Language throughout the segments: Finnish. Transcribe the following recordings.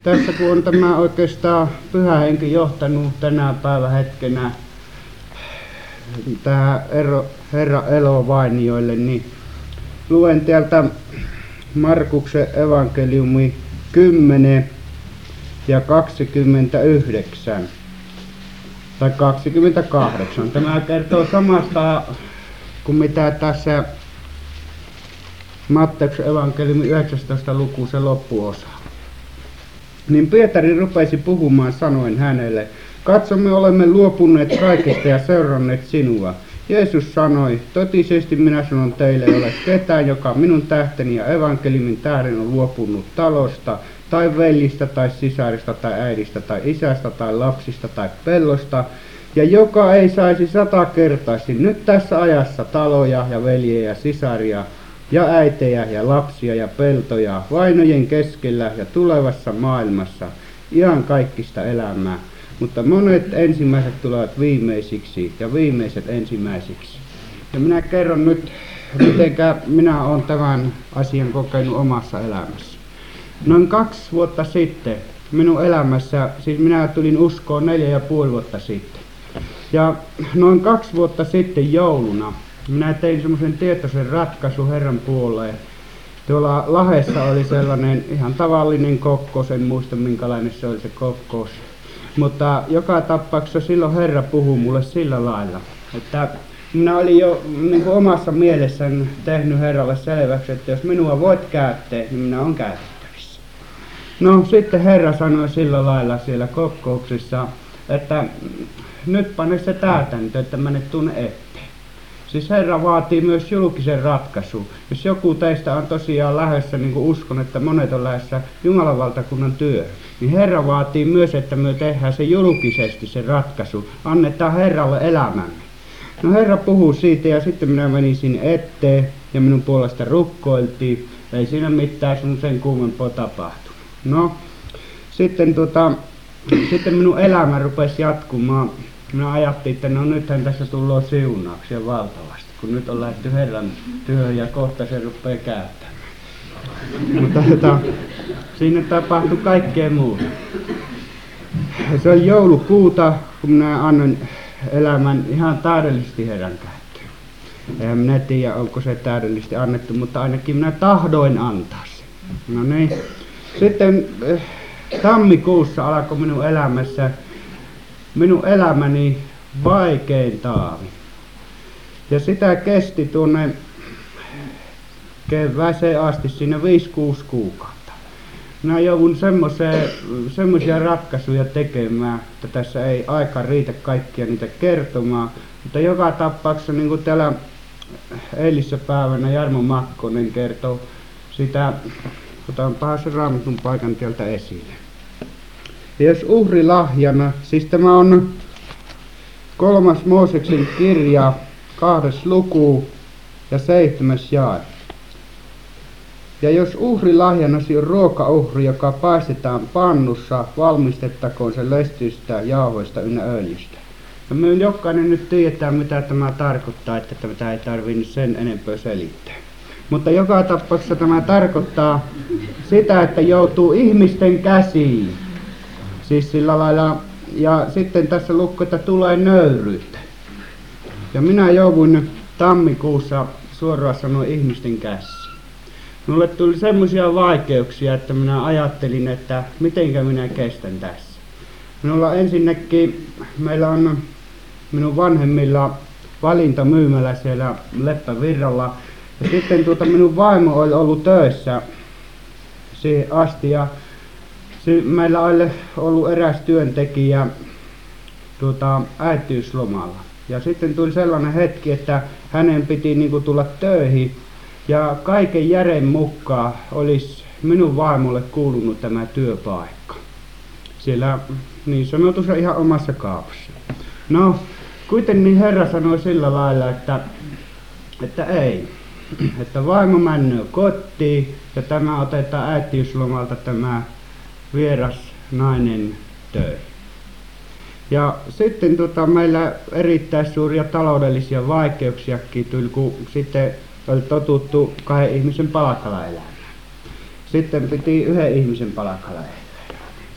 Tässä kun on tämä oikeastaan Pyhä Henki johtanut tänä päivähetkenä tähän Herran elovainioille, niin luen täältä Markuksen evankeliumi 10 ja 29 tai 28. Tämä kertoo samasta kuin mitä tässä Matteuksen evankeliumi 19. luku se loppuosa. Niin Pietari rupesi puhumaan sanoen hänelle, katso, me olemme luopuneet kaikesta ja seuranneet sinua. Jeesus sanoi, totisesti minä sanon teille, ei ole ketään, joka minun tähteni ja evankeliumin tähden on luopunut talosta, tai veljistä, tai sisarista, tai äidistä, tai isästä, tai lapsista, tai pellosta, ja joka ei saisi 100-kertaisesti nyt tässä ajassa taloja ja veljejä ja sisaria, ja äitejä ja lapsia ja peltoja vainojen keskellä ja tulevassa maailmassa ihan kaikista elämää. Mutta monet ensimmäiset tulevat viimeisiksi ja viimeiset ensimmäisiksi. Ja minä kerron nyt, mitenkä minä olen tämän asian kokenut omassa elämässä. Noin 2 vuotta sitten minun elämässä, siis minä tulin uskoon 4,5 vuotta sitten. Ja noin 2 vuotta sitten jouluna minä tein semmoisen tietoisen ratkaisun Herran puoleen. Tuolla Lahdessa oli sellainen ihan tavallinen kokous, en muista minkälainen se oli se kokous. Mutta joka tapauksessa silloin Herra puhui mulle sillä lailla, että minä olin jo niin kuin omassa mielessäni tehnyt Herralle selväksi, että jos minua voit käyttää, niin minä olen käytettävissä. No sitten Herra sanoi sillä lailla siellä kokouksessa, että nyt pane se täytäntöön, että menet tuonne eteen. Siis Herra vaatii myös julkisen ratkaisun. Jos joku teistä on tosiaan lähdössä, niin kuin uskon, että monet on lähdössä Jumalan valtakunnan työhön, niin Herra vaatii myös, että me tehdään se julkisesti se ratkaisu. Annetaan Herralle elämämme. No Herra puhuu siitä ja sitten minä menin sinne eteen ja minun puolesta rukkoiltiin. Ei siinä mitään sen kuumempaa tapahtunut. No sitten minun elämä rupesi jatkumaan. Minä ajattelin, että no nythän tässä tulee siunauksia valtavasti, kun nyt on lähdetty Herran työhön ja kohta se rupeaa käyttämään. Mutta siinä tapahtui kaikkea muuta. Se oli joulukuuta, kun minä annoin elämän ihan täydellisesti Herran käyttöön. Eihän minä tiedä, onko se täydellisesti annettu, mutta ainakin minä tahdoin antaa sen. No niin. Sitten tammikuussa alkoi minun elämäni vaikein taavi. Ja sitä kesti tuonne kevääseen asti, siinä 5-6 kuukautta. Minä joudun semmoisia ratkaisuja tekemään, että tässä ei aika riitä kaikkia niitä kertomaan. Mutta joka tapauksessa, niin kuin täällä eilisessä päivänä Jarmo Makkonen kertoo sitä, otanpahan se Raamatun paikan tieltä esille. Ja jos uhrilahjana, siis tämä on 3. Mooseksen kirja, 2. luku ja 7. jae. Ja jos uhrilahjanasi on ruokauhri, joka paistetaan pannussa, valmistettakoon se lestyistä, jauhoista ynnä öljystä. Ja me jokainen nyt tietää, mitä tämä tarkoittaa, että tätä ei tarvitse sen enempää selittää. Mutta joka tapauksessa tämä tarkoittaa sitä, että joutuu ihmisten käsiin. Siis sillä lailla, ja sitten tässä lukee, että tulee nöyryyttä. Ja minä jouduin tammikuussa suoraan sanoen ihmisten käsiin. Minulle tuli semmoisia vaikeuksia, että minä ajattelin, että mitenkä minä kestän tässä. Minulla ensinnäkin, meillä on minun vanhemmilla valintamyymälä siellä Leppävirralla. Ja sitten minun vaimo oli ollut töissä siihen asti ja meillä oli ollut eräs työntekijä äitiyslomalla. Ja sitten tuli sellainen hetki, että hänen piti tulla töihin. Ja kaiken järjen mukaan olisi minun vaimolle kuulunut tämä työpaikka. Siellä niin sanotussa ihan omassa kaupassa. No, kuitenkin Herra sanoi sillä lailla, että ei. Että vaimo mennään kotiin ja tämä otetaan äitiyslomalta tämä vieras nainen töihin. Ja sitten meillä erittäin suuria taloudellisia vaikeuksiakin tuli, kun sitten oli totuttu 2 ihmisen palkalla elämään. Sitten piti 1 ihmisen palkalla elää.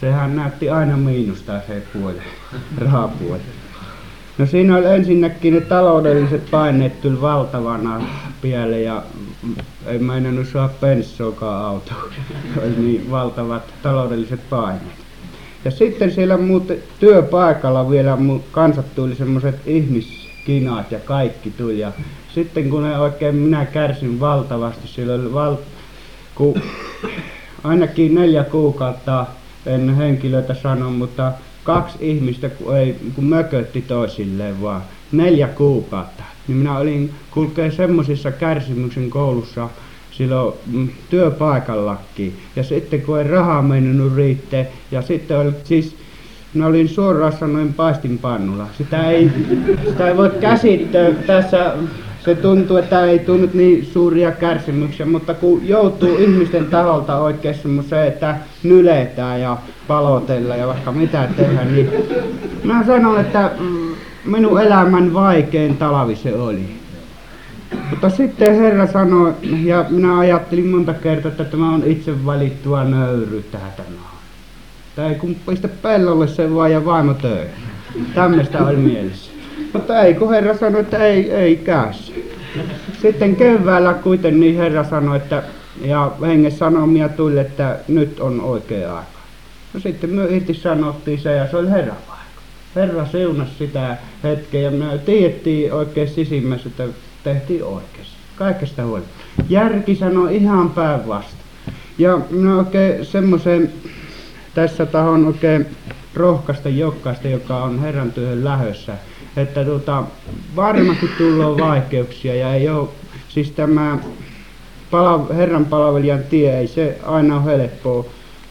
Sehän näytti aina miinusta se puoli, rahapuoli. No siinä oli ensinnäkin ne taloudelliset paineet tuli valtavana päälle ja ei meinannut saada penssoakaan autoon. Oli niin valtavat taloudelliset paineet. Ja sitten siellä muuten työpaikalla vielä kansat tuli semmoiset ihmiskinat ja kaikki tuli. Ja sitten kun ne oikein minä kärsin valtavasti, siellä oli kun ainakin 4 kuukautta, en henkilöitä sano, mutta 2 ihmistä kun mökötti toisilleen vaan 4 kuukautta. Niin minä olin kulkee semmosissa kärsimyksen koulussa silloin työpaikallakin. Ja sitten kun ei rahaa mennyt riittää ja sitten oli siis minä olin suoraan sanoen paistinpannulla. Sitä ei voi käsittää tässä. Se tuntuu, että ei tule niin suuria kärsimyksiä, mutta kun joutuu ihmisten taholta oikein semmoiseen, että nyletään ja palotellaan ja vaikka mitä tehdä, niin minä sanon, että minun elämän vaikein talvi se oli. Mutta sitten Herra sanoi, ja minä ajattelin monta kertaa, että tämä on itse valittua nöyryyttä tämä on. Tai kun pistä pellolle sen vaan ja vaimo töihin. Tämmöistä oli mielessä. Mutta ei, kun Herra sanoi, että ei käy se. Sitten keväällä kuitenkin Herra sanoi, että ja hengessä sanomia tuli, että nyt on oikea aika. No sitten me irti sanottiin se ja se oli Herran aika. Herra siunasi sitä hetkeä ja me tiedettiin oikein sisimmässä, että tehtiin oikein. Kaikesta huolimatta. Järki sanoi ihan päinvastoin. Ja minä oikein semmoisen tässä tahon oikein rohkaista jokaista, joka on Herran työhön lähdössä, että varmasti tulee vaikeuksia ja ei ole, siis tämä Herran palvelijan tie ei se aina ole helppoa.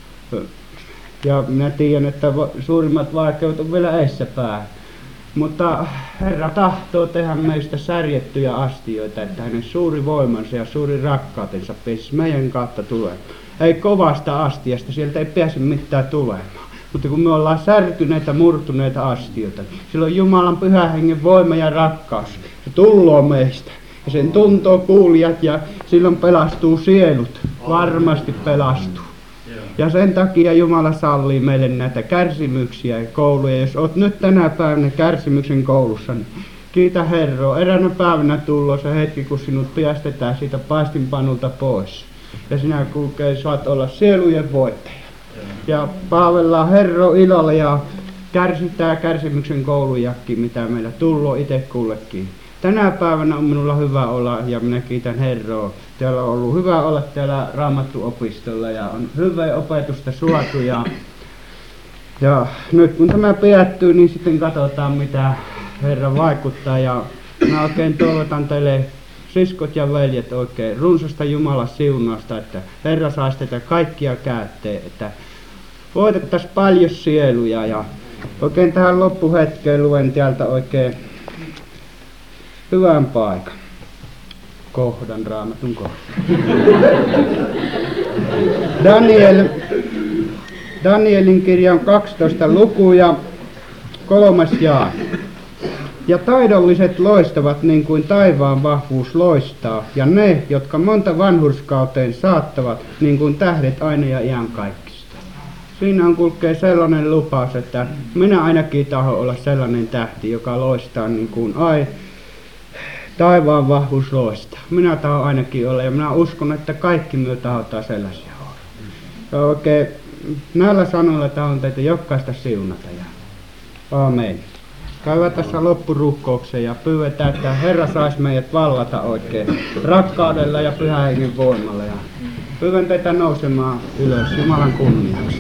Ja minä tiedän, että suurimmat vaikeudet on vielä edessäpäin. Mutta Herra tahtoo tehdä meistä särjettyjä astioita, että hänen suuri voimansa ja suuri rakkautensa pääsisi meidän kautta tulemaan. Ei kovasta astiasta, sieltä ei pääse mitään tulemaan. Mutta kun me ollaan särkyneitä, murtuneita astioita, silloin Jumalan pyhän hengen voima ja rakkaus, se tulloo meistä. Ja sen tuntoo kuulijat ja silloin pelastuu sielut, varmasti pelastuu. Ja sen takia Jumala sallii meille näitä kärsimyksiä ja kouluja. Jos olet nyt tänä päivänä kärsimyksen koulussa, niin kiitä Herraa. Eräänä päivänä tulloo se hetki, kun sinut päästetään siitä paistinpanulta pois. Ja sinä saat olla sielujen voittaja. Ja palvellaan Herraa ilolla ja kärsitään kärsimyksen koulujakin, mitä meillä tulloo itse kullekin. Tänä päivänä on minulla hyvä olla ja minä kiitän Herraa. Täällä on ollut hyvä olla täällä Raamattuopistolla ja on hyvää opetusta saatu. Ja nyt kun tämä päättyy, niin sitten katsotaan mitä Herra vaikuttaa. Ja minä oikein toivotan teille siskot ja veljet oikein runsasta Jumalan siunausta, että Herra saisi teitä kaikkia käyttöön, että voitettaisiin paljon sieluja. Ja oikein tähän loppuhetkeen luen täältä oikein hyvän paikan. Raamatun kohdan. Danielin kirjan 12 luku ja 3. jae. Ja taidolliset loistavat niin kuin taivaan vahvuus loistaa, ja ne, jotka monta vanhurskauteen saattavat, niin kuin tähdet aina ja iankaikkista. Siinä on kulkee sellainen lupaus, että minä ainakin tahdon olla sellainen tähti, joka loistaa niin kuin taivaan vahvuus loistaa. Minä tahdon ainakin olla ja minä uskon, että kaikki me tahotaan sellaisia olla. Ja oikein näillä sanoilla tahdon teitä jokaista siunata. Aamen. Käydään tässä loppuruhkoukseen ja pyydetään, että Herra saisi meidät vallata oikein rakkaudella ja pyhän hengen voimalla. Ja pyydän teitä nousemaan ylös Jumalan kunniaksi.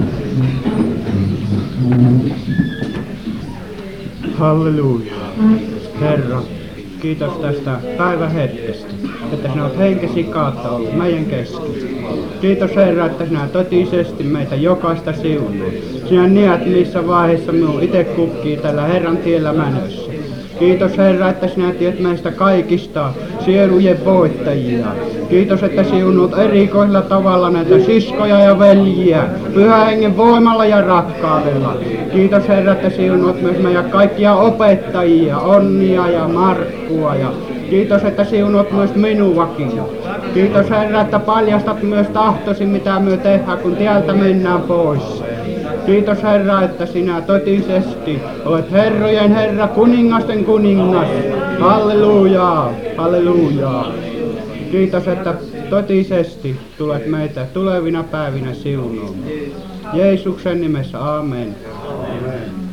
Halleluja. Herra, kiitos tästä päivähetkestä, että sinä olet henkesi kautta ollut meidän kesken. Kiitos Herra, että sinä totisesti meitä jokaista siunaa. Sinä näet, missä vaiheessa minun itse kukkii tällä Herran tiellä menossa. Kiitos Herra, että sinä tiedät meistä kaikista sielujen voittajia. Kiitos, että siunuut erikoisella tavalla näitä siskoja ja veljiä, pyhän hengen voimalla ja rakkaudella. Kiitos Herra, että siunuut myös meidän kaikkia opettajia, Onnia ja Markkua. Ja kiitos, että siunuut myös minuakin. Kiitos Herra, että paljastat myös tahtosi, mitä me tehdään, kun täältä mennään pois. Kiitos Herra, että sinä totisesti olet herrojen Herra, kuningasten kuningas. Hallelujaa, hallelujaa. Kiitos, että totisesti tulet meitä tulevina päivinä siunoamaan. Jeesuksen nimessä, amen. Amen.